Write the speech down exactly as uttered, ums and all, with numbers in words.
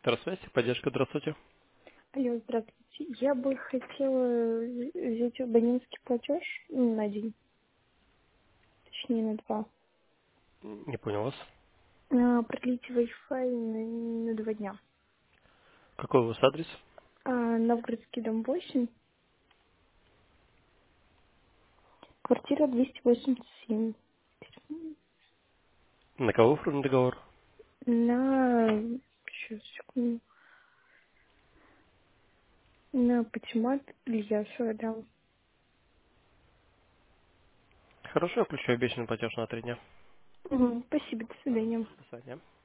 Электросвязь, поддержка, здравствуйте. Алло, здравствуйте. Я бы хотела взять абонентский платеж ну, на день, точнее на два. Не понял вас. А, продлить Wi-Fi на, на два дня. Какой у вас адрес? А, Новгородский дом восемь, квартира двести восемьдесят семь. На кого оформлен договор? На... Сейчас, секунду. На Патимат Ильясова, да. Хорошо, я включу обещанный платеж на три дня. Мгм, спасибо, до свидания. До свидания.